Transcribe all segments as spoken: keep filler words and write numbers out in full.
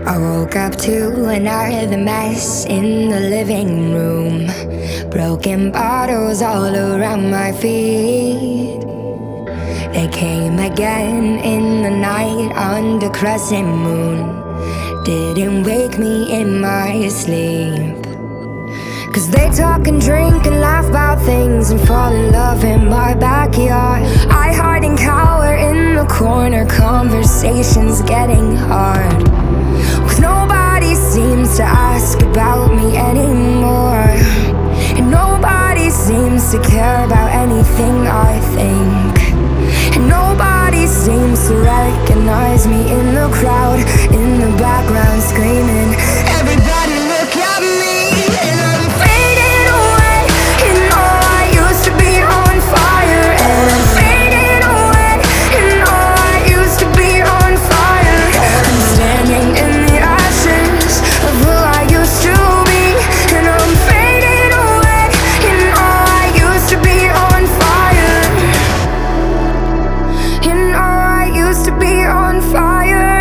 I woke up to another mess in the living room. Broken bottles all around my feet. They came again in the night under crescent moon. Didn't wake me in my sleep. Cause they talk and drink and laugh about things and fall in love in my backyard. I hide and cower in the corner, conversations getting hard. Cause nobody seems to ask about me anymore. And nobody seems to care about anything I think. And nobody seems to recognize me in the crowd, in the background screaming, everybody look at me. And I'm fading away, and all I used to be on fire. And I'm fading away, and all I used to be on fire. I'm standing in the ashes of who I used to be. And I'm fading away, and all I used to be on fire. And all I used to be on fire.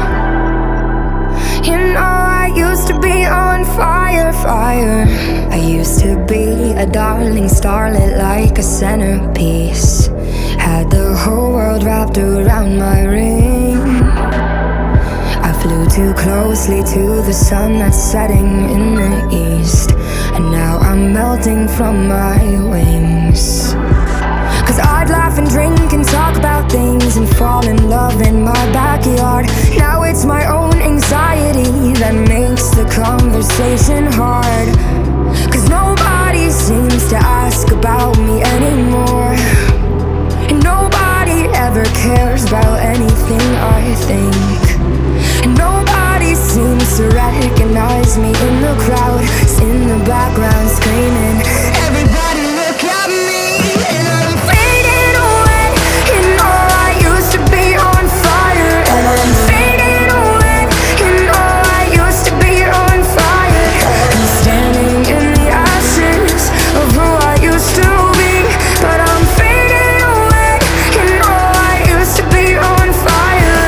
And all I used to be on fire, fire. I used to be a darling starlet like a centerpiece. Had the whole world wrapped around my ring. I flew too closely to the sun that's setting in the east. And now I'm melting from my wings. Cause I'd laugh and drink and talk about things and fall in love in my backyard. Now it's my own anxiety that makes the conversation hard. Cause nobody seems to ask about me anymore. And nobody ever cares about anything I think. And nobody seems to recognize me in the crowd, in the background screaming, everybody look at me. And I'm fading away, and all I used to be on fire. And I'm fading away, and all I used to be on fire. I'm standing in the ashes of who I used to be. But I'm fading away, and all I used to be on fire.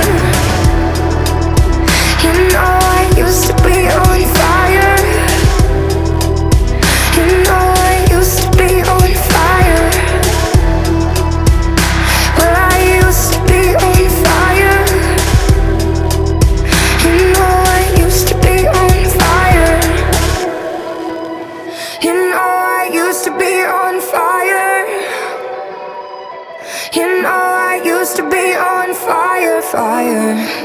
And all I used to be on fire. And all I used to be on fire. Well, I used to be on fire. And all I used to be on fire. And all I used to be on fire. And all I used to be on fire, fire.